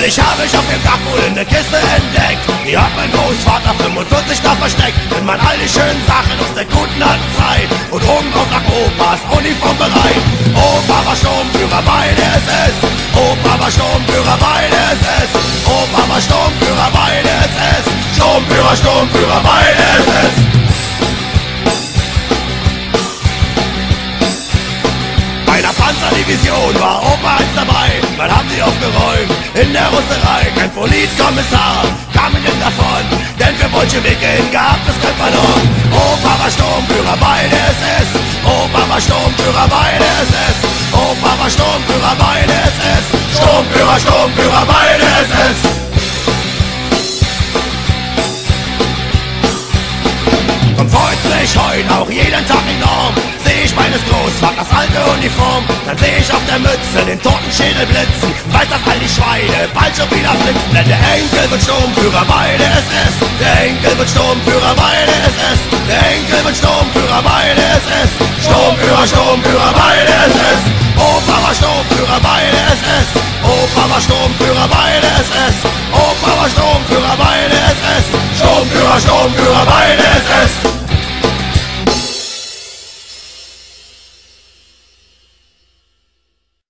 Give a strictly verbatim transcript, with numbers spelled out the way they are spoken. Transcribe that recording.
Neulich habe ich auf dem Dachboden eine Kiste entdeckt. Die hat mein Großvater fünfundvierzig da versteckt. Wenn man all die schönen Sachen aus der guten alten Zeit und oben auf nach Opas Uniform bereit. Opa war Sturmführer bei der S S. Opa war Sturmführer bei der S S. Opa war Sturmführer bei der S S. Sturmführer, Sturmführer bei der S S. Bei der Panzerdivision war Opa eins dabei. Man haben sie aufgeräumt in der Russerei. Kein Politkommissar kam ihnen davon, denn für Bolschewiken gab es kein Pardon. Opa war Sturmführer bei der S S. Opa war Sturmführer bei der S S. Opa war Sturmführer bei der S S. Sturmführer, Sturmführer bei der S S. Und freut sich heute auch jeden Tag enorm. Seh ich meines Großvaters alte Uniform, dann seh ich auf der Mütze den toten Schädel blitzen. Weiß, dass all die Schweine bald schon wieder flitzen. Denn der Enkel wird Sturmführer bei der S S. Der Enkel wird Sturmführer bei der S S. Der Enkel wird Sturmführer bei der S S. Sturmführer, Sturmführer bei der S S. Opa war Sturmführer bei der